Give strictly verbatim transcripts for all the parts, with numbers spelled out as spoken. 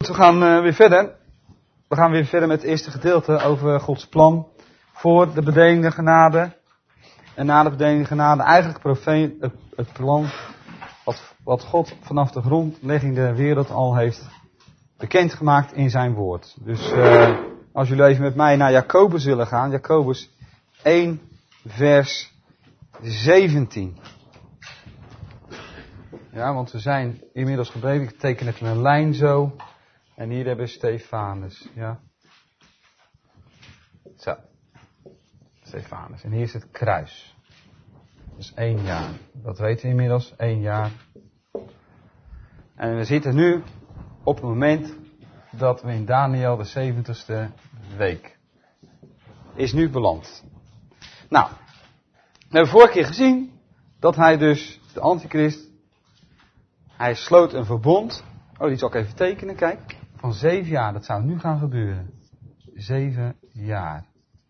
We gaan uh, weer verder. We gaan weer verder met het eerste gedeelte over Gods plan voor de bedeling genade. En na de bedeling genade eigenlijk profeet, het, het plan wat, wat God vanaf de grondlegging der wereld al heeft bekendgemaakt in zijn woord. Dus uh, als jullie even met mij naar Jacobus willen gaan. Jacobus één vers zeventien. Ja, want we zijn inmiddels gebleven. Ik teken even een lijn zo. En hier hebben we Stefanus. Ja. Zo. Stefanus. En hier is het kruis. Dus één jaar. Dat weten we inmiddels. Één jaar. En we zitten nu op het moment dat we in Daniel de zeventigste week is nu beland. Nou. We hebben vorige keer gezien dat hij dus, de antichrist, hij sloot een verbond. Oh, die zal ik even tekenen, kijk. Van zeven jaar, dat zou nu gaan gebeuren. Zeven jaar.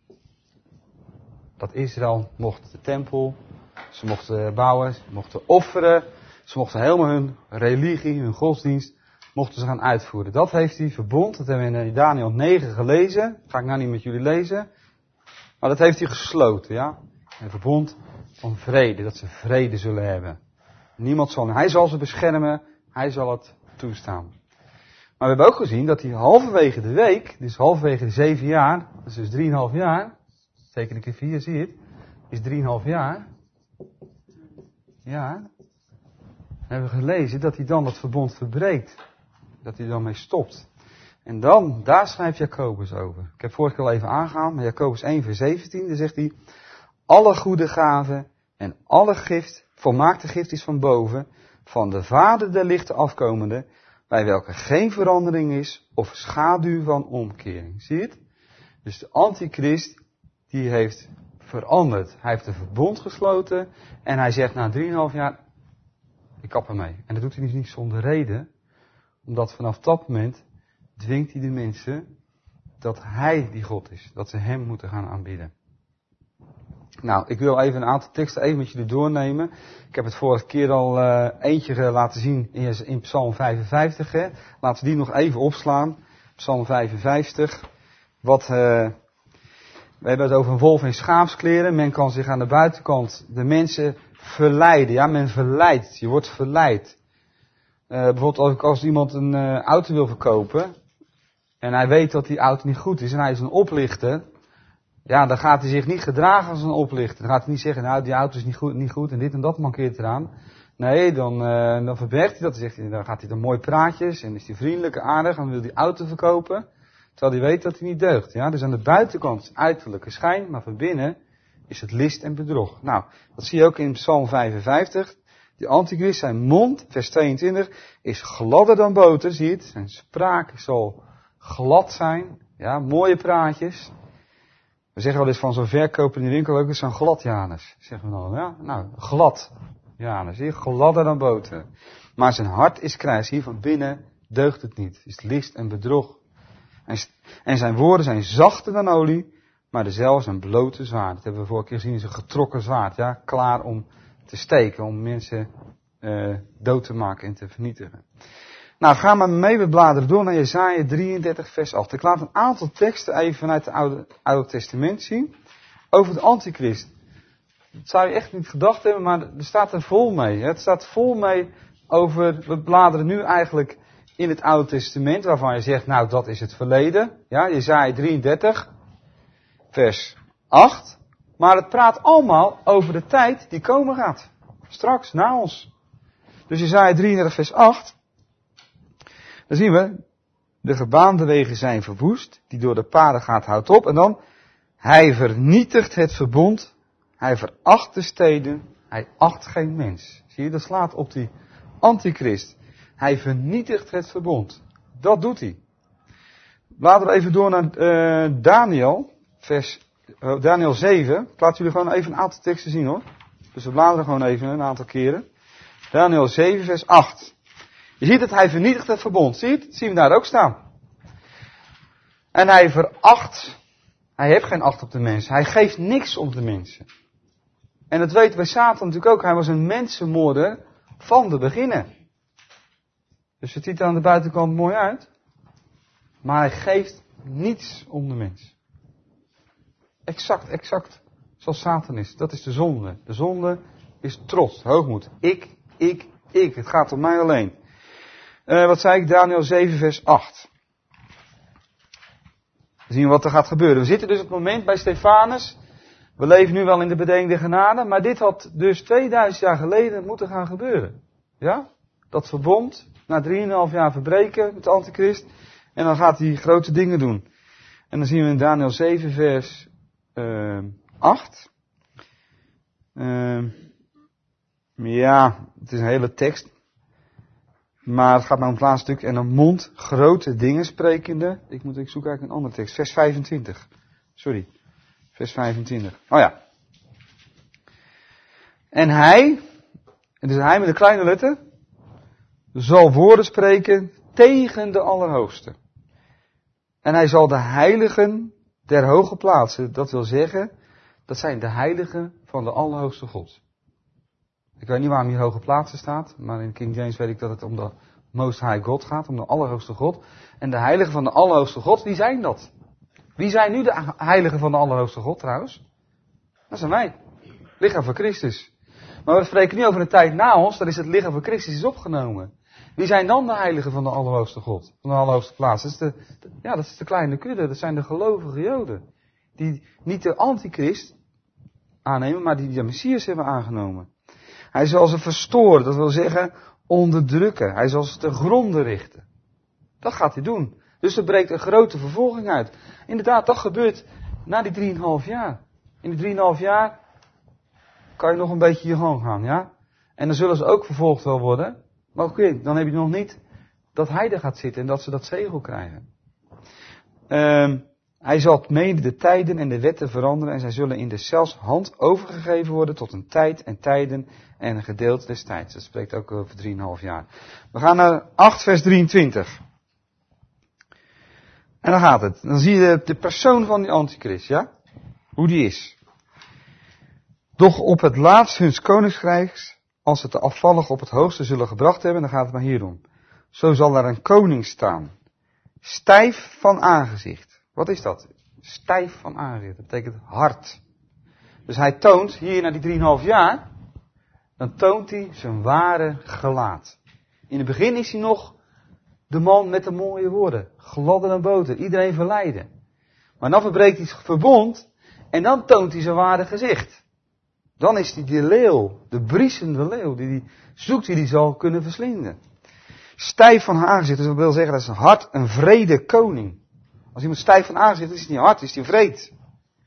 Dat Israël mocht de tempel, ze mochten bouwen, ze mochten offeren. Ze mochten helemaal hun religie, hun godsdienst, mochten ze gaan uitvoeren. Dat heeft hij verbond, dat hebben we in Daniel negen gelezen. Dat ga ik nou niet met jullie lezen. Maar dat heeft hij gesloten, ja. Een verbond van vrede, dat ze vrede zullen hebben. Niemand zal, hij zal ze beschermen, hij zal het toestaan. Maar we hebben ook gezien dat hij halverwege de week, dus halverwege de zeven jaar, dat is dus drieënhalf jaar, teken ik even hier, zie je het, is drieënhalf jaar. Ja, we hebben gelezen dat hij dan dat verbond verbreekt. Dat hij dan mee stopt. En dan, daar schrijft Jacobus over. Ik heb vorige keer al even aangehaald, maar Jacobus één vers zeventien, daar zegt hij, alle goede gaven en alle gift, volmaakte gift is van boven, van de Vader der lichten afkomende, bij welke geen verandering is of schaduw van omkering. Zie je het? Dus de antichrist, die heeft veranderd. Hij heeft een verbond gesloten en hij zegt na drieënhalf jaar, ik kap ermee. En dat doet hij niet zonder reden, omdat vanaf dat moment dwingt hij de mensen dat hij die God is. Dat ze hem moeten gaan aanbidden. Nou, ik wil even een aantal teksten even met jullie doornemen. Ik heb het vorige keer al uh, eentje laten zien in, in Psalm vijfenvijftig. Hè. Laten we die nog even opslaan. Psalm vijfenvijftig. Wat, uh, we hebben het over een wolf in schaapskleren. Men kan zich aan de buitenkant de mensen verleiden. Ja, men verleidt. Je wordt verleid. Uh, bijvoorbeeld als, als iemand een uh, auto wil verkopen. En hij weet dat die auto niet goed is. En hij is een oplichter. Ja, dan gaat hij zich niet gedragen als een oplichter. Dan gaat hij niet zeggen, nou die auto is niet goed, niet goed en dit en dat mankeert eraan. Nee, dan, uh, dan verbergt hij dat. Dan, zegt hij, dan gaat hij dan mooi praatjes en is hij vriendelijk, aardig en wil die auto verkopen. Terwijl hij weet dat hij niet deugt. Ja? Dus aan de buitenkant is uiterlijke schijn, maar van binnen is het list en bedrog. Nou, dat zie je ook in Psalm vijfenvijftig. Die antichrist, zijn mond, vers tweeëntwintig, is gladder dan boter, zie je het? Zijn spraak zal glad zijn. Ja, mooie praatjes. We zeggen wel eens van zo'n verkoper in de winkel ook eens zo'n glad Janus. Zeggen we dan, ja? Nou, glad Janus, zie je? Gladder dan boter. Maar zijn hart is krijs, hier van binnen deugt het niet. Het is list en bedrog. En, en zijn woorden zijn zachter dan olie, maar dezelfde zijn blote zwaard. Dat hebben we vorige keer gezien, is een getrokken zwaard, ja? Klaar om te steken, om mensen uh, dood te maken en te vernietigen. Nou, ga maar mee, we bladeren door naar Jesaja drieëndertig vers acht. Ik laat een aantal teksten even vanuit het Oude, Oude Testament zien. Over de antichrist. Dat zou je echt niet gedacht hebben, maar er staat er vol mee. Het staat vol mee over, we bladeren nu eigenlijk in het Oude Testament, waarvan je zegt, nou dat is het verleden. Ja, Jesaja drieëndertig vers acht. Maar het praat allemaal over de tijd die komen gaat. Straks, na ons. Dus Jesaja drieëndertig vers acht. Dan zien we, de gebaande wegen zijn verwoest, die door de paden gaat houdt op. En dan, hij vernietigt het verbond, hij veracht de steden, hij acht geen mens. Zie je, dat slaat op die antichrist. Hij vernietigt het verbond. Dat doet hij. Laten we even door naar uh, Daniel, vers, uh, Daniel zeven. Ik laat jullie gewoon even een aantal teksten zien hoor. Dus we bladeren gewoon even een aantal keren. Daniel zeven vers acht. Je ziet het, hij vernietigt het verbond. Zie je het? Zien we daar ook staan. En hij veracht. Hij heeft geen acht op de mensen. Hij geeft niks om de mensen. En dat weten wij Satan natuurlijk ook. Hij was een mensenmoorder van de beginnen. Dus het ziet er aan de buitenkant mooi uit. Maar hij geeft niets om de mens. Exact, exact. Zoals Satan is. Dat is de zonde. De zonde is trots, hoogmoed. Ik, ik, ik. Het gaat om mij alleen. Uh, wat zei ik? Daniel zeven vers acht. We zien wat er gaat gebeuren. We zitten dus op het moment bij Stefanus. We leven nu wel in de bediening der genade. Maar dit had dus tweeduizend jaar geleden moeten gaan gebeuren. Ja? Dat verbond. Na drieënhalf jaar verbreken met de antichrist. En dan gaat hij grote dingen doen. En dan zien we in Daniel zeven vers uh, acht. Uh, ja, het is een hele tekst. Maar het gaat maar om het laatste stuk. En een mond grote dingen sprekende. Ik moet ik zoek eigenlijk een andere tekst. Vers vijfentwintig. Sorry. Vers vijfentwintig. Oh ja. En hij, het is hij met een kleine letter, zal woorden spreken tegen de Allerhoogste. En hij zal de heiligen der hoge plaatsen, dat wil zeggen, dat zijn de heiligen van de Allerhoogste God. Ik weet niet waarom hier hoge plaatsen staat, maar in King James weet ik dat het om de Most High God gaat, om de Allerhoogste God. En de heiligen van de Allerhoogste God, wie zijn dat? Wie zijn nu de heiligen van de Allerhoogste God trouwens? Dat zijn wij. Lichaam van Christus. Maar we spreken nu over een tijd na ons, dan is het lichaam van Christus is opgenomen. Wie zijn dan de heiligen van de Allerhoogste God? Van de Allerhoogste plaats? Dat is de, ja, dat is de kleine kudde. Dat zijn de gelovige Joden. Die niet de antichrist aannemen, maar die de Messias hebben aangenomen. Hij zal ze verstoren, dat wil zeggen onderdrukken. Hij zal ze ten gronde richten. Dat gaat hij doen. Dus er breekt een grote vervolging uit. Inderdaad, dat gebeurt na die drieënhalf jaar. In die drieënhalf jaar kan je nog een beetje je gang gaan, ja? En dan zullen ze ook vervolgd wel worden. Maar oké, okay, dan heb je nog niet dat hij er gaat zitten en dat ze dat zegel krijgen. Um, hij zal mede de tijden en de wetten veranderen en zij zullen in deszelfs hand overgegeven worden tot een tijd en tijden en een gedeelte des tijds. Dat spreekt ook over drieënhalf jaar. We gaan naar acht vers drieëntwintig. En dan gaat het. Dan zie je de persoon van die antichrist, ja? Hoe die is. Doch op het laatst huns koninkrijks, als het de afvallig op het hoogste zullen gebracht hebben, dan gaat het maar hierom. Zo zal er een koning staan. Stijf van aangezicht. Wat is dat? Stijf van aangezicht. Dat betekent hard. Dus hij toont, hier na die drieënhalf jaar, dan toont hij zijn ware gelaat. In het begin is hij nog de man met de mooie woorden. Gladden en boter. Iedereen verleiden. Maar dan verbreekt hij het verbond. En dan toont hij zijn ware gezicht. Dan is hij die leeuw. De briesende leeuw. Die hij zoekt die hij zal kunnen verslinden. Stijf van aangezicht. Dus dat wil zeggen dat is een hard een vrede koning. Als iemand stijf van aangezicht is, is hij niet hard. Is hij vreed.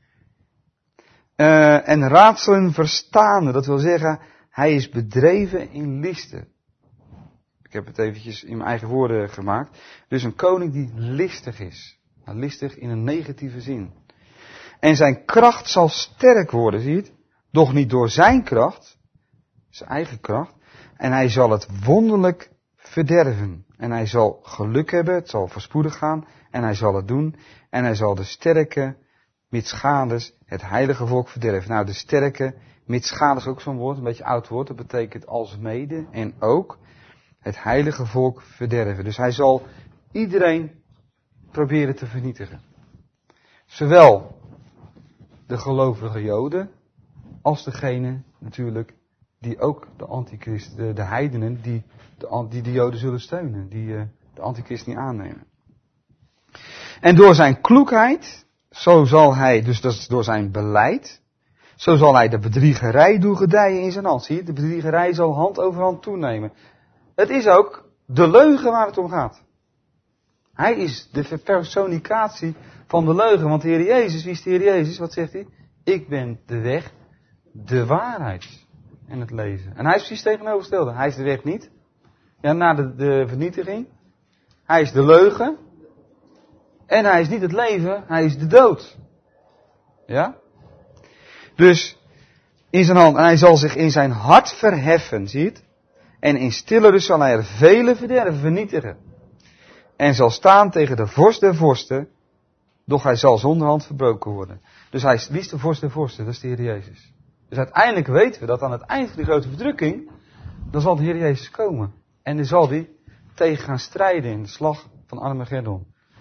Uh, en raadselen verstaande. Dat wil zeggen hij is bedreven in listen. Ik heb het eventjes in mijn eigen woorden gemaakt. Dus een koning die listig is. Maar listig in een negatieve zin. En zijn kracht zal sterk worden, zie je het? Doch niet door zijn kracht. Zijn eigen kracht. En hij zal het wonderlijk verderven. En hij zal geluk hebben. Het zal voorspoedig gaan. En hij zal het doen. En hij zal de sterke mitschades het heilige volk verderven. Nou, de sterke mitschades is ook zo'n woord. Een beetje oud woord. Dat betekent als mede en ook. Het heilige volk verderven. Dus hij zal iedereen proberen te vernietigen. Zowel de gelovige Joden, als degene natuurlijk die ook de antichrist, de, de heidenen, die de, die de Joden zullen steunen. Die uh, de antichrist niet aannemen. En door zijn kloekheid, zo zal hij, dus dat is door zijn beleid, zo zal hij de bedriegerij doen gedijen in zijn hand. Zie je, de bedriegerij zal hand over hand toenemen. Het is ook de leugen waar het om gaat. Hij is de verpersonicatie van de leugen. Want de Heer Jezus, wie is de Heer Jezus? Wat zegt hij? Ik ben de weg, de waarheid en het leven. En hij is precies tegenovergestelde. Hij is de weg niet. Ja, na de, de vernietiging. Hij is de leugen. En hij is niet het leven, hij is de dood. Ja? Dus in zijn hand. En hij zal zich in zijn hart verheffen, zie je het? En in stille rust zal hij er vele verderven, vernietigen. En zal staan tegen de vorst der vorsten, doch hij zal zonder hand verbroken worden. Dus hij is, wie is de vorst der vorsten? Dat is de Heer Jezus. Dus uiteindelijk weten we dat aan het eind van die grote verdrukking, dan zal de Heer Jezus komen. En dan zal hij tegen gaan strijden in de slag van Armageddon.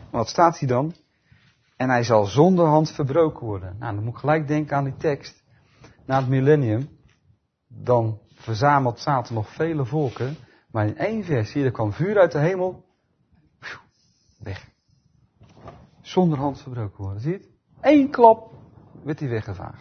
Wat staat hier dan? En hij zal zonder hand verbroken worden. Nou, dan moet ik gelijk denken aan die tekst. Na het millennium, dan verzamelt Satan nog vele volken. Maar in één vers zie je, er kwam vuur uit de hemel. Weg. Zonder hand verbroken worden. Zie je het? Eén klap werd hij weggevaagd.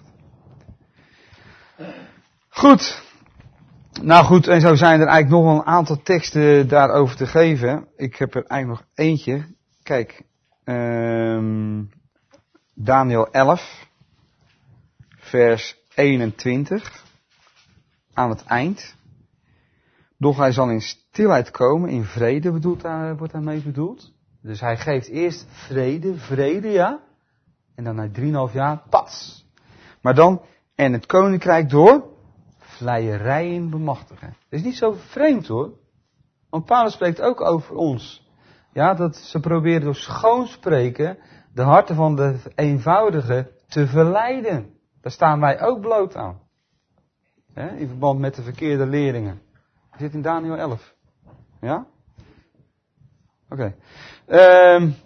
Goed. Nou goed, en zo zijn er eigenlijk nog wel een aantal teksten daarover te geven. Ik heb er eigenlijk nog eentje. Kijk, um, Daniel elf, vers eenentwintig, aan het eind. Doch hij zal in stilheid komen, in vrede bedoelt daar, wordt daarmee bedoeld. Dus hij geeft eerst vrede, vrede ja. En dan na drieënhalf jaar, pas. Maar dan, en het koninkrijk door vleierijen bemachtigen. Dat is niet zo vreemd hoor. Want Paulus spreekt ook over ons. Ja, dat ze proberen door schoonspreken de harten van de eenvoudigen te verleiden. Daar staan wij ook bloot aan. He, in verband met de verkeerde leerlingen. Dat zit in Daniel elf. Ja? Oké. Okay. Um,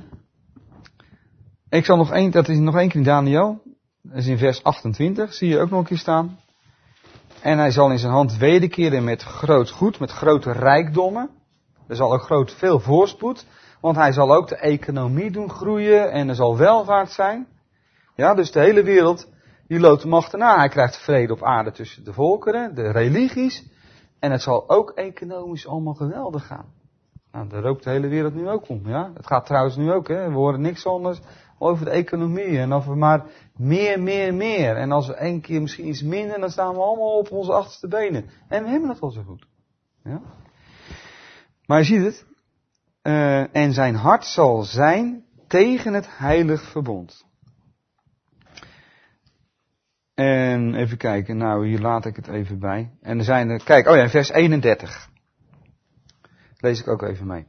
ik zal nog één, dat is nog één keer in Daniel. Dat is in vers achtentwintig. Zie je ook nog een keer staan. En hij zal in zijn hand wederkeren met groot goed, met grote rijkdommen. Er zal ook groot veel voorspoed. Want hij zal ook de economie doen groeien en er zal welvaart zijn. Ja, dus de hele wereld, die loopt hem achterna. Hij krijgt vrede op aarde tussen de volkeren, de religies. En het zal ook economisch allemaal geweldig gaan. Nou, daar rookt de hele wereld nu ook om. Ja? Het gaat trouwens nu ook, hè. We horen niks anders over de economie. En of we maar meer, meer, meer. En als we één keer misschien iets minder, dan staan we allemaal op onze achterste benen. En we hebben het wel zo goed. Ja? Maar je ziet het. Uh, en zijn hart zal zijn tegen het heilig verbond. En even kijken, nou hier laat ik het even bij. En er zijn er, kijk, oh ja, vers eenendertig. Lees ik ook even mee.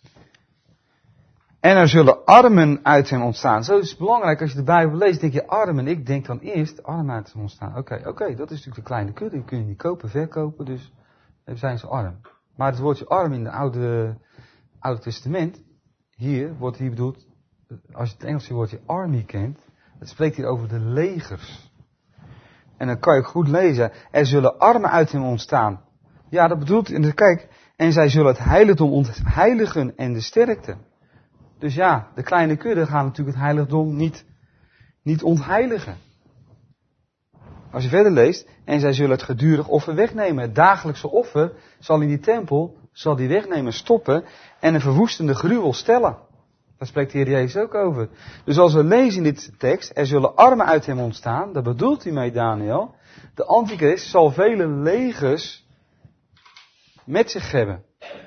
En er zullen armen uit hem ontstaan. Zo is het belangrijk, als je de Bijbel leest, denk je armen. Ik denk dan eerst armen uit hem ontstaan. Oké, okay, oké, okay, dat is natuurlijk de kleine kudde. Die kun je niet kopen, verkopen, dus dan zijn ze arm. Maar het woordje arm in het Oude, Oude Testament, hier wordt hier bedoeld, als je het Engelse woordje army kent, het spreekt hier over de legers. En dan kan je goed lezen, er zullen armen uit hem ontstaan. Ja, dat bedoelt, en kijk, en zij zullen het heiligdom ontheiligen en de sterkte. Dus ja, de kleine kudde gaan natuurlijk het heiligdom niet, niet ontheiligen. Als je verder leest, en zij zullen het gedurig offer wegnemen. Het dagelijkse offer zal in die tempel, zal die wegnemen, stoppen en een verwoestende gruwel stellen. Daar spreekt de Heer Jezus ook over. Dus als we lezen in dit tekst, er zullen armen uit hem ontstaan, daar bedoelt hij mee Daniel. De antichrist zal vele legers met zich hebben.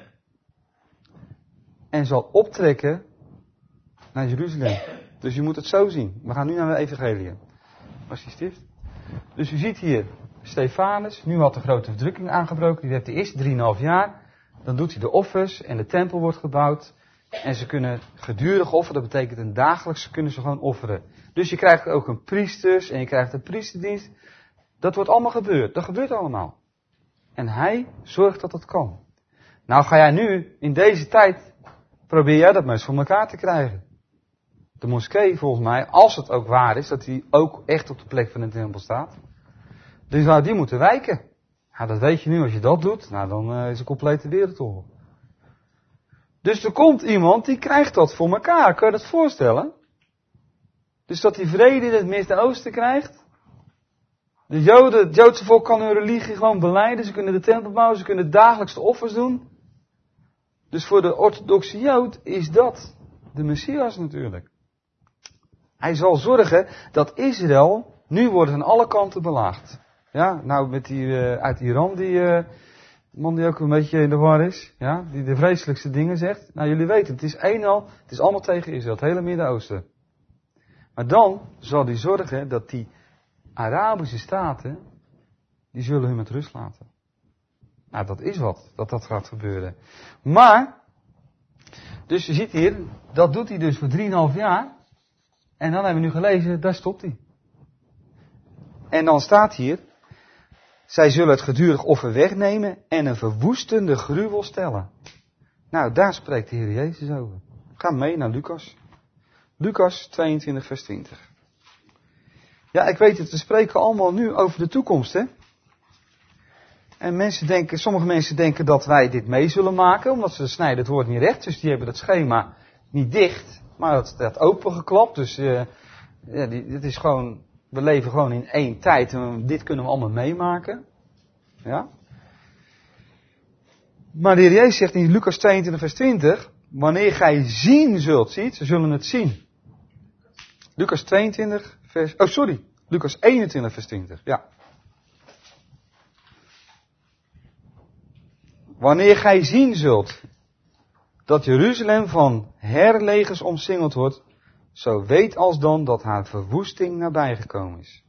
En zal optrekken naar Jeruzalem. Dus je moet het zo zien. We gaan nu naar de evangelie. Was die stift? Dus u ziet hier Stefanus, nu had de grote verdrukking aangebroken. Die heeft de eerste drieënhalf jaar. Dan doet hij de offers en de tempel wordt gebouwd. En ze kunnen gedurig offeren, dat betekent een dagelijks kunnen ze gewoon offeren. Dus je krijgt ook een priesters en je krijgt een priesterdienst. Dat wordt allemaal gebeurd. Dat gebeurt allemaal. En hij zorgt dat dat kan. Nou ga jij nu, in deze tijd, probeer jij dat mensen voor elkaar te krijgen. De moskee, volgens mij, als het ook waar is, dat die ook echt op de plek van de tempel staat. Dus nou, die moeten wijken. Ja, dat weet je nu, als je dat doet, nou dan uh, is een complete wereldoorlog. Dus er komt iemand die krijgt dat voor elkaar. Kun je dat voorstellen? Dus dat die vrede in het Midden-Oosten krijgt. De Joden, het Joodse volk kan hun religie gewoon belijden. Ze kunnen de tempel bouwen, ze kunnen dagelijks de offers doen. Dus voor de orthodoxe Jood is dat de Messias natuurlijk. Hij zal zorgen dat Israël nu wordt aan alle kanten belaagd. Ja, nou met die uh, uit Iran, die uh, man die ook een beetje in de war is. Ja, die de vreselijkste dingen zegt. Nou jullie weten, het is eenal, het is allemaal tegen Israël, het hele Midden-Oosten. Maar dan zal hij zorgen dat die Arabische staten, die zullen hun met rust laten. Nou, dat is wat, dat dat gaat gebeuren. Maar, dus je ziet hier, dat doet hij dus voor drieënhalf jaar. En dan hebben we nu gelezen, daar stopt hij. En dan staat hier, zij zullen het gedurig offer wegnemen en een verwoestende gruwel stellen. Nou, daar spreekt de Heer Jezus over. Ga mee naar Lucas. Lucas tweeëntwintig vers twintig. Ja, ik weet het, we spreken allemaal nu over de toekomst, hè. En mensen denken, sommige mensen denken dat wij dit mee zullen maken, omdat ze snijden het woord niet recht. Dus die hebben het schema niet dicht, maar het staat opengeklapt. Dus uh, ja, die, dit is gewoon, we leven gewoon in één tijd en dit kunnen we allemaal meemaken. Ja. Maar de Heer Jezus zegt in Lucas tweeëntwintig vers twintig, wanneer gij zien zult, ziet, ze zullen het zien. Lucas tweeëntwintig vers, oh sorry, Lucas eenentwintig vers twintig, ja. Wanneer gij zien zult dat Jeruzalem van herlegers omsingeld wordt, zo weet alsdan dat haar verwoesting nabijgekomen is.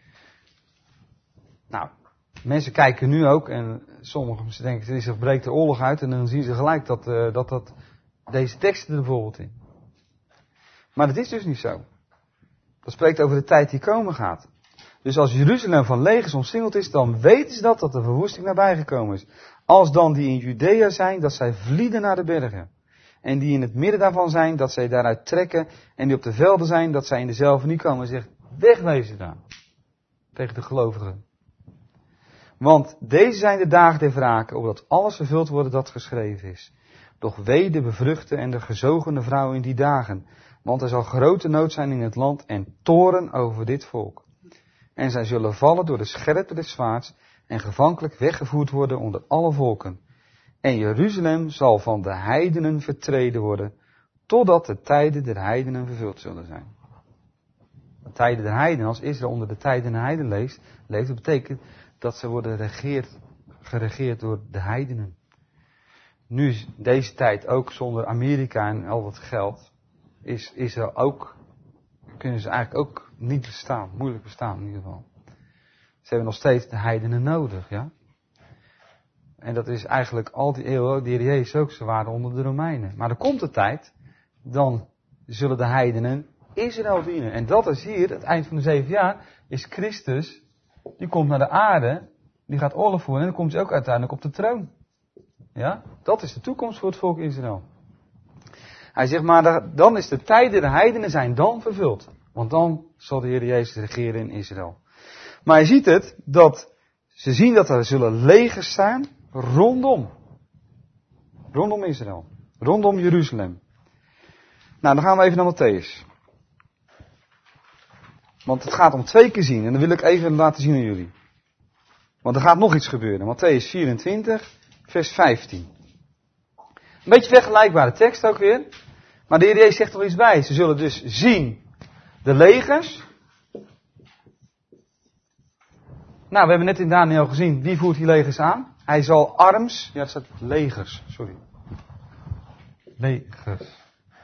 Nou, mensen kijken nu ook en sommigen mensen denken, er breekt de oorlog uit en dan zien ze gelijk dat, uh, dat, dat deze teksten er bijvoorbeeld in. Maar dat is dus niet zo. Dat spreekt over de tijd die komen gaat. Dus als Jeruzalem van legers omsingeld is, dan weten ze dat, dat de verwoesting nabijgekomen is. Als dan die in Judea zijn, dat zij vlieden naar de bergen. En die in het midden daarvan zijn, dat zij daaruit trekken. En die op de velden zijn, dat zij in dezelfde niet komen. En zegt, wegwezen daar. Tegen de gelovigen. Want deze zijn de dagen der wrake, opdat alles vervuld wordt dat geschreven is. Doch wee de bevruchte en de gezogene vrouw in die dagen. Want er zal grote nood zijn in het land en toorn over dit volk. En zij zullen vallen door de scherpte des zwaards en gevankelijk weggevoerd worden onder alle volken. En Jeruzalem zal van de heidenen vertreden worden, totdat de tijden der heidenen vervuld zullen zijn. De tijden der heidenen, als Israël onder de tijden der heidenen leeft, leeft, dat betekent dat ze worden regeerd, geregeerd door de heidenen. Nu is deze tijd ook zonder Amerika en al dat geld, is Israël ook, kunnen ze eigenlijk ook niet bestaan, moeilijk bestaan in ieder geval. Ze hebben nog steeds de heidenen nodig, ja. En dat is eigenlijk al die eeuwen, de Heer Jezus ook, ze waren onder de Romeinen. Maar er komt de tijd, dan zullen de heidenen Israël dienen. En dat is hier, het eind van de zeven jaar, is Christus, die komt naar de aarde, die gaat oorlog voeren en dan komt hij ook uiteindelijk op de troon. Ja, dat is de toekomst voor het volk Israël. Hij zegt maar, dan is de tijd der heidenen zijn dan vervuld. Want dan zal de Heer Jezus regeren in Israël. Maar je ziet het, dat ze zien dat er zullen legers zijn rondom. Rondom Israël. Rondom Jeruzalem. Nou, dan gaan we even naar Mattheüs. Want het gaat om twee keer zien. En dat wil ik even laten zien aan jullie. Want er gaat nog iets gebeuren. Mattheüs vierentwintig, vers vijftien. Een beetje vergelijkbare tekst ook weer. Maar de Heer Jezus zegt er iets bij. Ze zullen dus zien de legers. Nou, we hebben net in Daniel gezien, wie voert die legers aan? Hij zal arms, ja, het staat legers, sorry. Legers.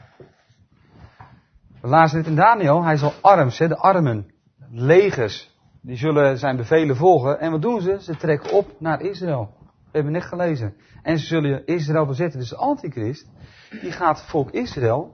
We lazen net in Daniel, hij zal arms, hè, de armen, legers, die zullen zijn bevelen volgen. En wat doen ze? Ze trekken op naar Israël. We hebben net gelezen. En ze zullen Israël bezetten. Dus de antichrist, die gaat volk Israël.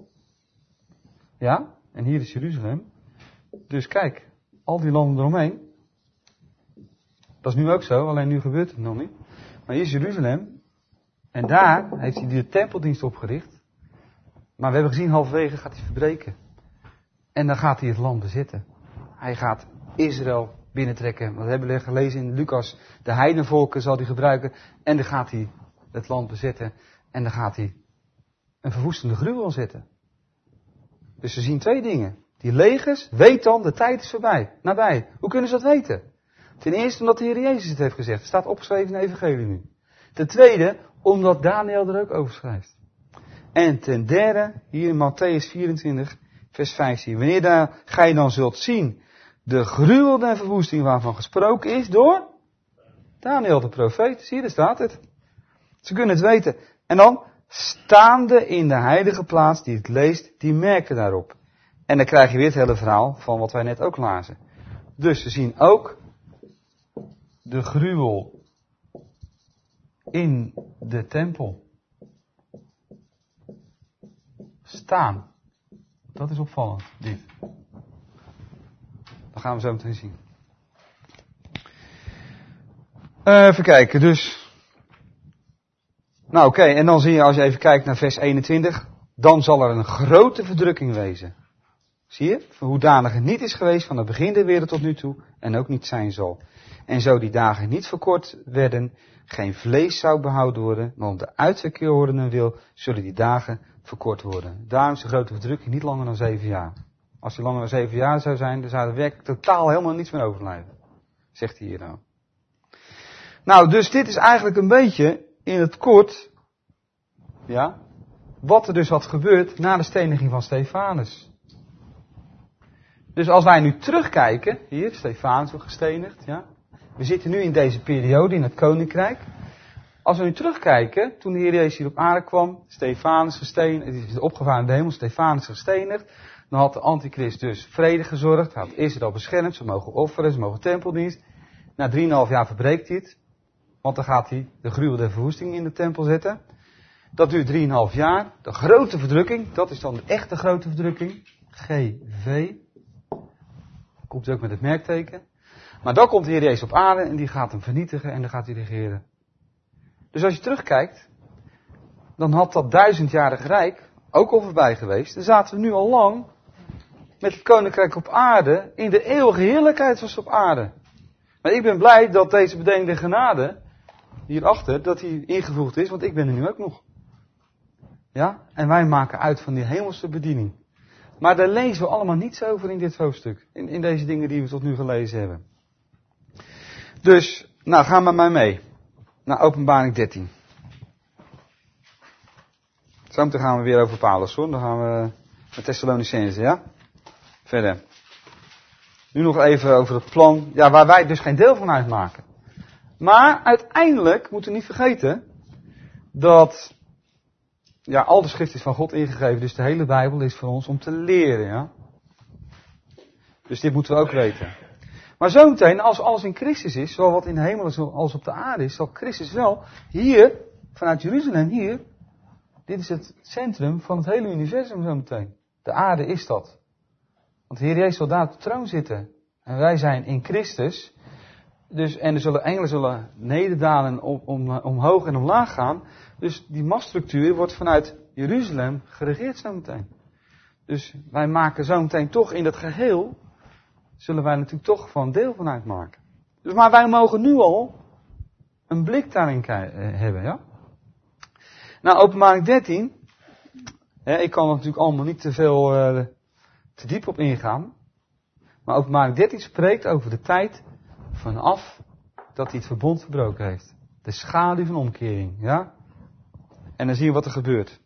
Ja, en hier is Jeruzalem. Dus kijk, al die landen eromheen. Dat is nu ook zo, alleen nu gebeurt het nog niet. Maar hier is Jeruzalem. En daar heeft hij de tempeldienst opgericht. Maar we hebben gezien, halverwege gaat hij verbreken. En dan gaat hij het land bezitten. Hij gaat Israël binnentrekken. Wat hebben we gelezen in Lucas. De heidenvolken zal hij gebruiken. En dan gaat hij het land bezetten. En dan gaat hij een verwoestende gruwel zetten. Dus we zien twee dingen. Die legers, weet dan, de tijd is voorbij. Nabij. Hoe kunnen ze dat weten? Ten eerste omdat de Heer Jezus het heeft gezegd. Het staat opgeschreven in de Evangelie nu. Ten tweede, omdat Daniel er ook over schrijft. En ten derde, hier in Mattheüs vierentwintig, vers vijftien. Wanneer daar gij dan zult zien de gruwel en verwoesting waarvan gesproken is door Daniel de profeet. Zie je, daar staat het. Ze kunnen het weten. En dan, staande in de heilige plaats die het leest, die merken daarop. En dan krijg je weer het hele verhaal van wat wij net ook lazen. Dus ze zien ook de gruwel in de tempel staan. Dat is opvallend, dit. Dat gaan we zo meteen zien. Uh, even kijken, dus. Nou oké, okay, en dan zie je als je even kijkt naar vers eenentwintig. Dan zal er een grote verdrukking wezen. Zie je? Hoedanig het niet is geweest van het begin der wereld tot nu toe en ook niet zijn zal. En zo die dagen niet verkort werden, geen vlees zou behouden worden, maar om de uitverkorenen wil, zullen die dagen verkort worden. Daarom is de grote verdrukking niet langer dan zeven jaar. Als die langer dan zeven jaar zou zijn, dan zou er werkelijk totaal helemaal niets meer overblijven. Zegt hij hier nou. Nou, dus dit is eigenlijk een beetje in het kort, ja, wat er dus had gebeurd na de steniging van Stefanus. Dus als wij nu terugkijken, hier, Stefanus wordt gestenigd, ja. We zitten nu in deze periode in het koninkrijk. Als we nu terugkijken, toen de Heer Jezus hier op aarde kwam, Stefanus gestenigd, het is opgevaren in de hemel, Stefanus gestenigd. Dan had de antichrist dus vrede gezorgd, hij had Israël beschermd, ze mogen offeren, ze mogen tempeldienst. Na drieënhalf jaar verbreekt hij het, want dan gaat hij de gruwel der verwoesting in de tempel zetten. Dat duurt drieënhalf jaar, de grote verdrukking, dat is dan de echte grote verdrukking, G V. Komt ook met het merkteken. Maar dan komt de Heer Jezus op aarde en die gaat hem vernietigen en dan gaat hij regeren. Dus als je terugkijkt, dan had dat duizendjarig rijk ook al voorbij geweest. Dan zaten we nu al lang met het koninkrijk op aarde, in de eeuwige heerlijkheid was op aarde. Maar ik ben blij dat deze bedeling der genade, hierachter, dat die ingevoegd is, want ik ben er nu ook nog. Ja, en wij maken uit van die hemelse bediening. Maar daar lezen we allemaal niets over in dit hoofdstuk. In, in deze dingen die we tot nu gelezen hebben. Dus, nou, ga maar mij mee. Naar Openbaring dertien. Zometeen gaan we weer over Paulus, hoor. Dan gaan we met Thessalonicenzen, ja? Verder. Nu nog even over het plan, ja, waar wij dus geen deel van uitmaken. Maar uiteindelijk moeten we niet vergeten dat, ja, al de schrift is van God ingegeven, dus de hele Bijbel is voor ons om te leren, ja. Dus dit moeten we ook weten. Maar zometeen, als alles in Christus is, zowel wat in de hemel als op de aarde is, zal Christus wel hier, vanuit Jeruzalem hier, dit is het centrum van het hele universum zometeen. De aarde is dat. Want de Heer Jezus zal daar op de troon zitten. En wij zijn in Christus. Dus, en er zullen engelen zullen nederdalen, om, om, omhoog en omlaag gaan. Dus die machtsstructuur wordt vanuit Jeruzalem geregeerd zometeen. Dus wij maken zometeen toch in dat geheel, zullen wij natuurlijk toch van deel van uitmaken. Dus, maar wij mogen nu al een blik daarin hebben, ja. Nou, Openbaring dertien. Hè, ik kan er natuurlijk allemaal niet te veel, uh, te diep op ingaan. Maar Openbaring dertien spreekt over de tijd vanaf dat hij het verbond verbroken heeft. De schaduw van omkering, ja. En dan zie je wat er gebeurt.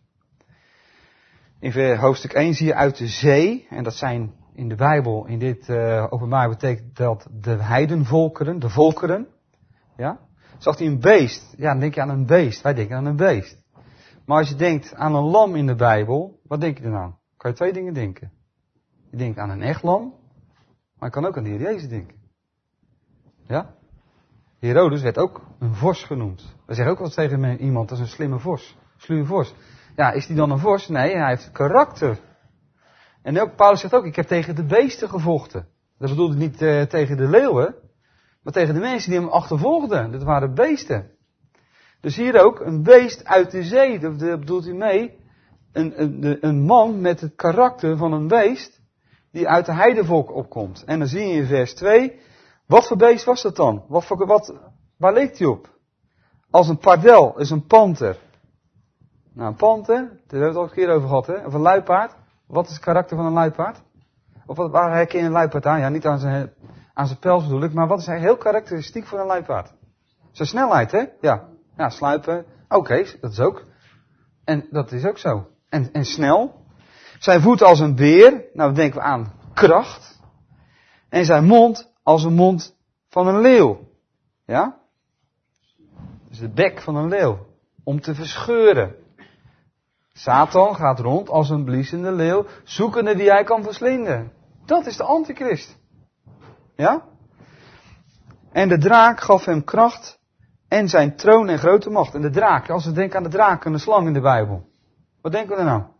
In hoofdstuk één zie je uit de zee, en dat zijn in de Bijbel, in dit uh, openbaar betekent dat de heidenvolkeren, de volkeren, ja. Zag hij een beest, ja, dan denk je aan een beest, wij denken aan een beest. Maar als je denkt aan een lam in de Bijbel, wat denk je dan aan? Kan je twee dingen denken. Je denkt aan een echt lam, maar je kan ook aan de Heer Jezus denken. Ja? Herodes werd ook een vos genoemd. We zeggen ook wel eens tegen iemand, dat is een slimme vos. Sluwe vos. Ja, is die dan een vos? Nee, hij heeft karakter. En ook, Paulus zegt ook, ik heb tegen de beesten gevochten. Dat bedoelde niet uh, tegen de leeuwen, maar tegen de mensen die hem achtervolgden. Dat waren beesten. Dus hier ook, een beest uit de zee, dat bedoelt hij mee, een, een, een man met het karakter van een beest, die uit de heidevolk opkomt. En dan zie je in vers twee, wat voor beest was dat dan? Wat voor, wat, waar leek hij op? Als een pardel, is een panter. Nou, een panter, daar hebben we het al een keer over gehad, hè? Of een luipaard. Wat is het karakter van een luipaard? Of wat, waar herken je een luipaard aan? Ja, niet aan zijn, aan zijn pels bedoel ik, maar wat is heel karakteristiek voor een luipaard? Zijn snelheid, hè? Ja. Ja, sluipen. Oké, okay, dat is ook. En dat is ook zo. En, en snel. Zijn voet als een beer. Nou, dan denken we aan kracht. En zijn mond als een mond van een leeuw. Ja? Dus de bek van een leeuw. Om te verscheuren. Satan gaat rond als een bliezende leeuw, zoekende die hij kan verslinden. Dat is de antichrist. Ja? En de draak gaf hem kracht en zijn troon en grote macht. En de draak, als we denken aan de draak en de slang in de Bijbel. Wat denken we er nou?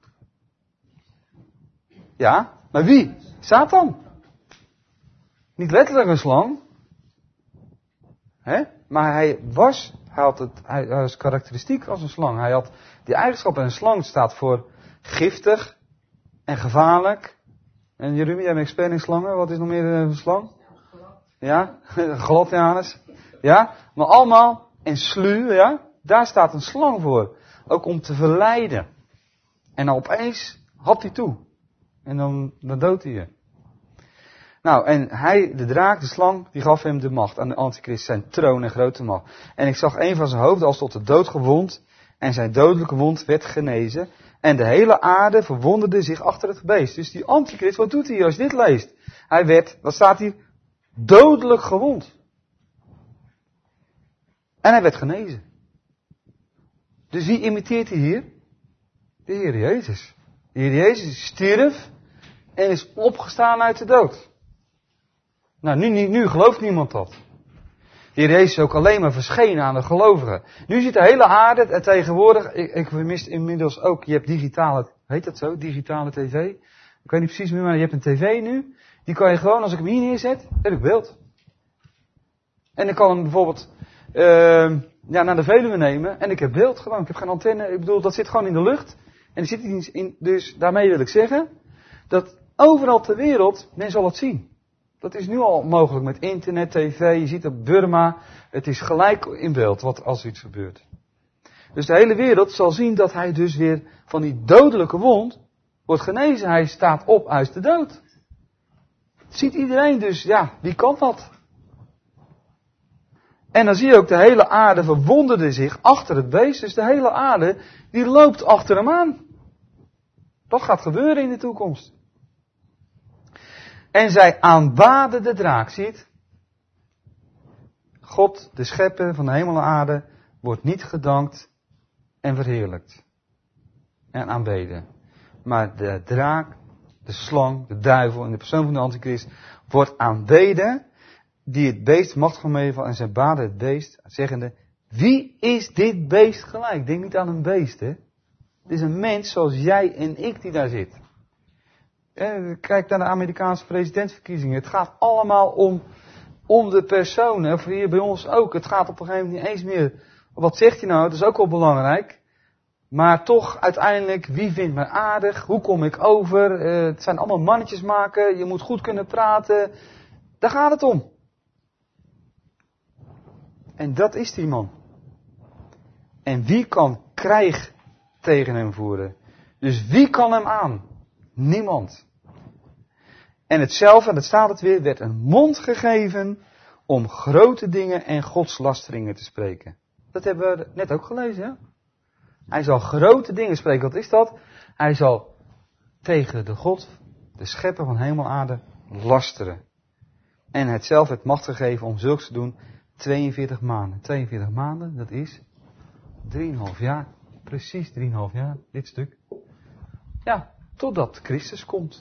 Ja, maar wie? Satan. Niet letterlijk een slang. Hè? Maar hij was, hij had het, hij was karakteristiek als een slang. Hij had die eigenschap, en een slang staat voor giftig en gevaarlijk. En Jeremia, jij bent expert in slangen. Wat is nog meer een slang? Ja, glad, Janus. Ja, maar allemaal, en sluw, ja, daar staat een slang voor. Ook om te verleiden. En dan opeens had hij toe. En dan, dan doodt hij je. Nou, en hij, de draak, de slang, die gaf hem de macht aan de antichrist, zijn troon en grote macht. En ik zag een van zijn hoofden als tot de dood gewond, en zijn dodelijke wond werd genezen. En de hele aarde verwonderde zich achter het beest. Dus die antichrist, wat doet hij als je dit leest? Hij werd, wat staat hier? Dodelijk gewond. En hij werd genezen. Dus wie imiteert hij hier? De Heer Jezus. De Heer Jezus stierf en is opgestaan uit de dood. Nou, nu, nu, nu gelooft niemand dat. De Heer Jezus is ook alleen maar verschenen aan de gelovigen. Nu ziet de hele aarde, en tegenwoordig, ik, ik vermis inmiddels ook, je hebt digitale, heet dat zo, digitale tv? Ik weet niet precies meer, maar je hebt een tv nu. Die kan je gewoon, als ik hem hier neerzet, heb ik beeld. En ik kan hem bijvoorbeeld uh, ja, naar de Veluwe nemen en ik heb beeld gewoon. Ik heb geen antenne, ik bedoel, dat zit gewoon in de lucht. En er zit iets in, dus daarmee wil ik zeggen, dat overal ter wereld, men zal het zien. Dat is nu al mogelijk met internet, tv, je ziet op Burma, het is gelijk in beeld wat als er iets gebeurt. Dus de hele wereld zal zien dat hij dus weer van die dodelijke wond wordt genezen. Hij staat op uit de dood. Ziet iedereen dus, ja, wie kan dat? En dan zie je ook de hele aarde verwonderde zich achter het beest. Dus de hele aarde, die loopt achter hem aan. Dat gaat gebeuren in de toekomst. En zij aanbaden de draak, zie je het? God, de schepper van de hemel en aarde, wordt niet gedankt en verheerlijkt. En aanbeden. Maar de draak, de slang, de duivel en de persoon van de antichrist wordt aanbeden, die het beest macht gegeven en zij baden het beest, zeggende, wie is dit beest gelijk? Denk niet aan een beest, hè. Het is een mens zoals jij en ik die daar zit. Kijk naar de Amerikaanse presidentsverkiezingen. Het gaat allemaal om, om de personen. Of hier bij ons ook. Het gaat op een gegeven moment niet eens meer. Wat zegt hij nou? Dat is ook wel belangrijk. Maar toch uiteindelijk, wie vindt mij aardig? Hoe kom ik over? Uh, het zijn allemaal mannetjes maken. Je moet goed kunnen praten. Daar gaat het om. En dat is die man. En wie kan krijg tegen hem voeren? Dus wie kan hem aan? Niemand. En hetzelfde, en dat staat het weer, werd een mond gegeven om grote dingen en godslasteringen te spreken. Dat hebben we net ook gelezen, ja? Hij zal grote dingen spreken. Wat is dat? Hij zal tegen de God, de schepper van hemel en aarde, lasteren. En het zelf werd macht gegeven om zulks te doen tweeënveertig maanden. tweeënveertig maanden, dat is drieënhalf jaar. Precies drieënhalf jaar, dit stuk. Ja, totdat Christus komt.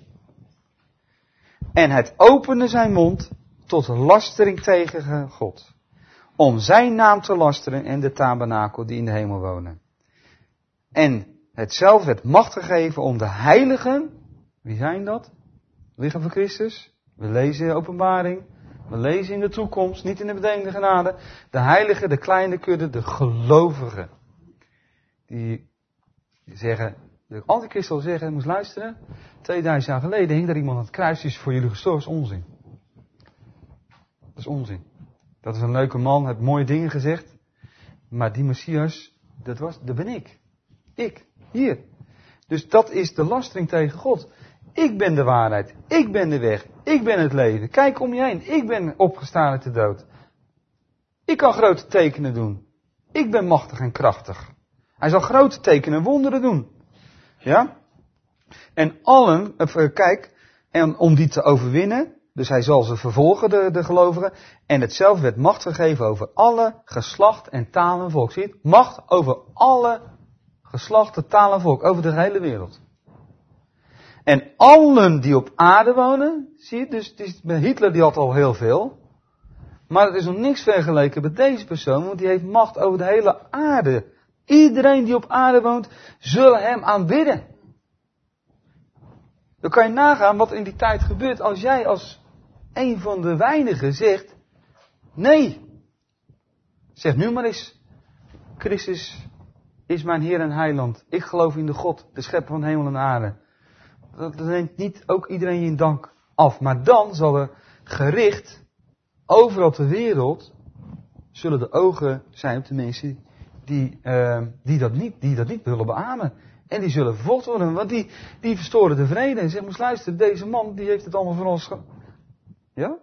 En het opende zijn mond tot lastering tegen God. Om zijn naam te lasteren en de tabernakel die in de hemel wonen. En het zelf werd macht gegeven om de heiligen, wie zijn dat? Liggen voor Christus. We lezen in de openbaring. We lezen in de toekomst, niet in de bedenkende genade. De heiligen, de kleine kudde, de gelovigen. Die zeggen, de antichrist zal zeggen, moest luisteren. tweeduizend jaar geleden hing daar iemand aan het kruis, die is voor jullie gestorven. Dat is onzin. Dat is onzin. Dat is een leuke man, heeft mooie dingen gezegd. Maar die Messias, dat was, dat ben ik. Ik, hier. Dus dat is de lastering tegen God. Ik ben de waarheid. Ik ben de weg. Ik ben het leven. Kijk om je heen. Ik ben opgestaan uit de dood. Ik kan grote tekenen doen. Ik ben machtig en krachtig. Hij zal grote tekenen en wonderen doen. Ja? En allen, even, kijk, en om die te overwinnen, dus hij zal ze vervolgen, de, de gelovigen, en hetzelfde werd macht gegeven over alle geslacht en taal en volk. Zie je het? Macht over alle geslachten, taal en volk, over de hele wereld. En allen die op aarde wonen, zie je, dus, dus Hitler die had al heel veel, maar het is nog niks vergeleken met deze persoon, want die heeft macht over de hele aarde. Iedereen die op aarde woont, zullen hem aanbidden. Dan kan je nagaan wat in die tijd gebeurt als jij als een van de weinigen zegt, nee. Zeg nu maar eens, Christus is mijn Heer en Heiland. Ik geloof in de God, de schepper van hemel en aarde. Dat neemt niet ook iedereen je in dank af. Maar dan zal er gericht, overal ter wereld, zullen de ogen zijn op de mensen die, uh, die, dat, niet, die dat niet willen beamen. En die zullen vervolgd worden, want die, die verstoren de vrede. En zeggen, moest luisteren, deze man die heeft het allemaal voor ons. Ge- ja?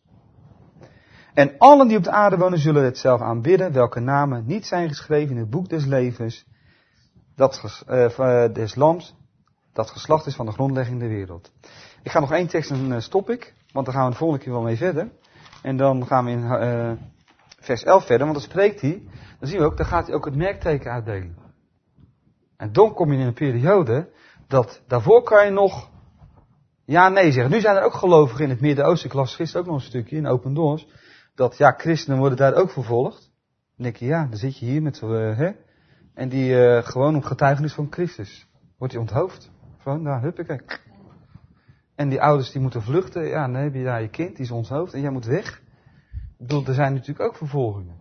En allen die op de aarde wonen zullen het zelf aanbidden, welke namen niet zijn geschreven in het boek des levens, dat, uh, des lams, dat geslacht is van de grondlegging der wereld. Ik ga nog één tekst en uh, stop ik, want dan gaan we de volgende keer wel mee verder. En dan gaan we in uh, vers elf verder, want dan spreekt hij, dan zien we ook, dan gaat hij ook het merkteken uitdelen. En dan kom je in een periode, dat daarvoor kan je nog ja, nee zeggen. Nu zijn er ook gelovigen in het Midden-Oosten, ik las gisteren ook nog een stukje in Open Doors, dat ja, christenen worden daar ook vervolgd. Dan denk je, ja, dan zit je hier met, uh, hè, en die uh, gewoon om getuigenis van Christus. Wordt hij onthoofd. Gewoon, nou, huppakee. En die ouders die moeten vluchten, ja, dan heb je daar je kind, die is onthoofd en jij moet weg. Ik bedoel, er zijn natuurlijk ook vervolgingen.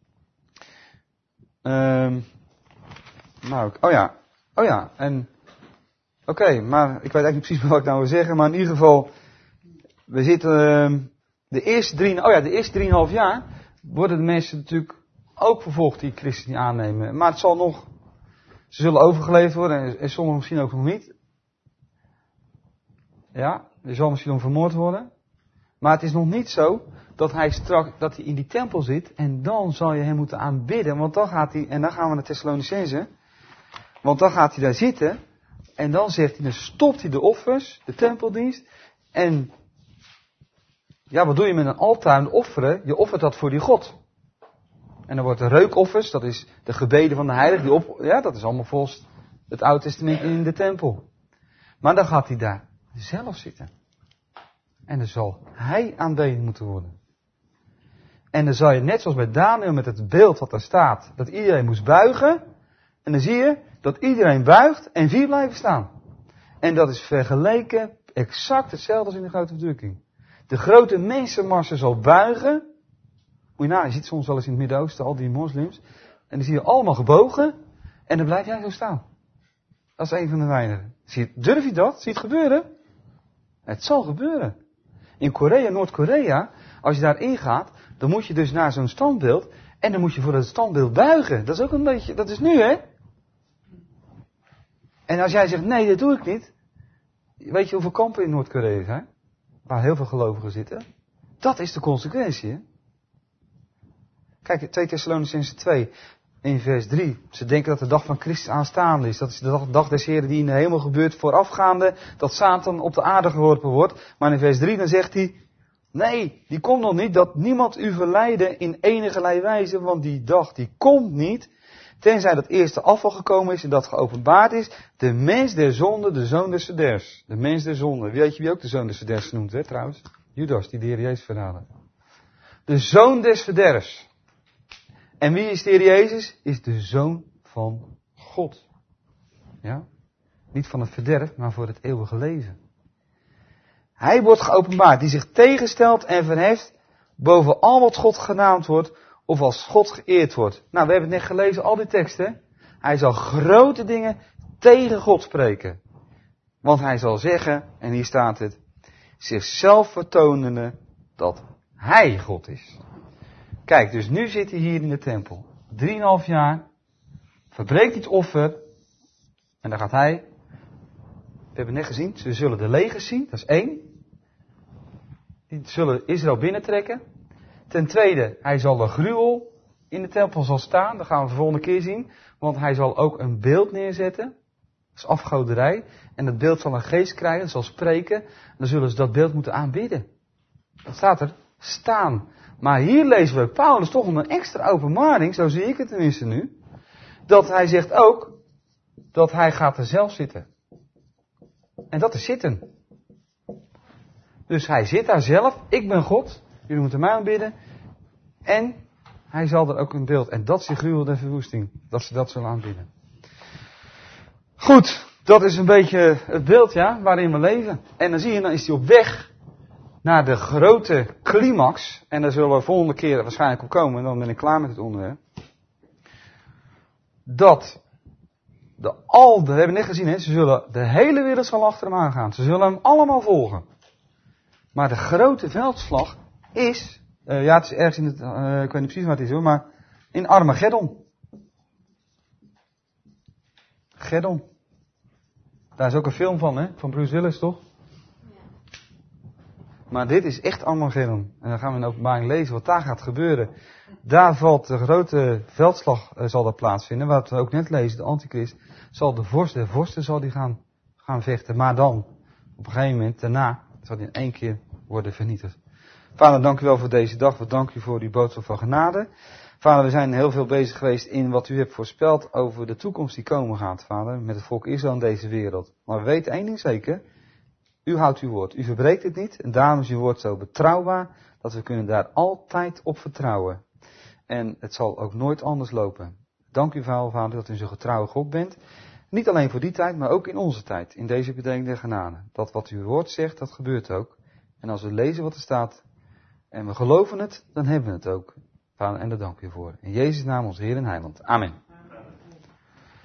Um, nou, oh ja, oh ja, en, oké, okay, maar ik weet eigenlijk niet precies wat ik nou wil zeggen, maar in ieder geval, we zitten, uh, de eerste drie, oh ja, de eerste drieënhalf jaar worden de mensen natuurlijk ook vervolgd die Christus niet aannemen. Maar het zal nog, ze zullen overgeleverd worden en, en sommigen misschien ook nog niet. Ja, er zal misschien nog vermoord worden. Maar het is nog niet zo dat hij straks, dat hij in die tempel zit en dan zal je hem moeten aanbidden. Want dan gaat hij, en dan gaan we naar Thessalonicenzen. Want dan gaat hij daar zitten en dan zegt hij, dan stopt hij de offers, de tempeldienst. En ja, wat doe je met een altaar en offeren? Je offert dat voor die God. En dan wordt de reukoffers, dat is de gebeden van de heilige, die op, ja, dat is allemaal volgens het Oude Testament in de tempel. Maar dan gaat hij daar zelf zitten. En dan zal hij aanbeden moeten worden. En dan zal je, net zoals bij Daniel met het beeld wat daar staat, dat iedereen moest buigen. En dan zie je dat iedereen buigt en vier blijven staan. En dat is vergeleken exact hetzelfde als in de grote verdrukking. De grote mensenmassa zal buigen. Moet je nou, je ziet soms wel eens in het Midden-Oosten al die moslims. En dan zie je allemaal gebogen. En dan blijf jij zo staan. Dat is een van de weinigen. Zie je, durf je dat? Zie je het gebeuren? Het zal gebeuren. In Korea, Noord-Korea, als je daarin gaat, dan moet je dus naar zo'n standbeeld. En dan moet je voor dat standbeeld buigen. Dat is ook een beetje, dat is nu hè. En als jij zegt, nee, dat doe ik niet. Weet je hoeveel kampen in Noord-Korea zijn? Waar heel veel gelovigen zitten. Dat is de consequentie, hè? Kijk, twee Thessalonicenzen twee, in vers drie. Ze denken dat de dag van Christus aanstaande is. Dat is de dag, dag des Heren die in de hemel gebeurt voorafgaande. Dat Satan op de aarde geworpen wordt. Maar in vers drie dan zegt hij, nee, die komt nog niet. Dat niemand u verleidde in enige wijze. Want die dag die komt niet. Tenzij dat eerste afval gekomen is en dat geopenbaard is. De mens der zonde, de zoon des verderfs. De mens der zonde. Weet je wie ook de zoon des verderfs noemt, hè, trouwens? Judas, die de Heer Jezus verraden. De zoon des verderfs. En wie is de Heer Jezus? Is de zoon van God. Ja? Niet van het verderf, maar voor het eeuwige leven. Hij wordt geopenbaard, die zich tegenstelt en verheft boven al wat God genaamd wordt, of als God geëerd wordt. Nou, we hebben het net gelezen, al die teksten. Hij zal grote dingen tegen God spreken. Want hij zal zeggen, en hier staat het, zichzelf vertonende dat hij God is. Kijk, dus nu zit hij hier in de tempel. Drieënhalf jaar. Verbreekt het offer. En dan gaat hij. We hebben net gezien. Ze zullen de legers zien. Dat is één. Die zullen Israël binnentrekken. Ten tweede, hij zal de gruwel in de tempel zal staan. Dat gaan we de volgende keer zien. Want hij zal ook een beeld neerzetten. Dat is afgoderij. En dat beeld zal een geest krijgen. Dat zal spreken. En dan zullen ze dat beeld moeten aanbidden. Dat staat er. Staan. Maar hier lezen we Paulus toch een extra openbaring, zo zie ik het tenminste nu, dat hij zegt ook, dat hij gaat er zelf zitten. En dat is zitten. Dus hij zit daar zelf, ik ben God, jullie moeten mij aanbidden, en hij zal er ook een beeld, en dat is de gruwel der verwoesting, dat ze dat zullen aanbidden. Goed, dat is een beetje het beeld, ja, waarin we leven. En dan zie je, dan is hij op weg naar de grote climax, en daar zullen we de volgende keer waarschijnlijk op komen, en dan ben ik klaar met het onderwerp. Dat De al, we hebben net gezien, hè, ze zullen, de hele wereld zal achter hem aangaan. Ze zullen hem allemaal volgen. Maar de grote veldslag is, uh, ja, het is ergens in het, uh, ik weet niet precies waar het is hoor, maar in Armageddon. Geddon. Daar is ook een film van, hè, van Bruce Willis, toch? Maar dit is echt Armageddon. En dan gaan we in de openbaring lezen wat daar gaat gebeuren. Daar valt de grote veldslag, uh, zal daar plaatsvinden. Wat we ook net lezen, de antichrist, zal de vorst der vorsten zal die gaan, gaan vechten. Maar dan, op een gegeven moment, daarna, zal die in één keer worden vernietigd. Vader, dank u wel voor deze dag. We danken u voor die boodschap van genade. Vader, we zijn heel veel bezig geweest in wat u hebt voorspeld over de toekomst die komen gaat, Vader. Met het volk Israël in deze wereld. Maar we weten één ding zeker. U houdt uw woord. U verbreekt het niet. En daarom is uw woord zo betrouwbaar dat we kunnen daar altijd op vertrouwen. En het zal ook nooit anders lopen. Dank u wel, Vader, dat u zo'n getrouwe God bent. Niet alleen voor die tijd, maar ook in onze tijd. In deze bedeling der genade. Dat wat uw woord zegt, dat gebeurt ook. En als we lezen wat er staat en we geloven het, dan hebben we het ook. Vader, en daar dank u voor. In Jezus' naam, onze Heer en Heiland. Amen.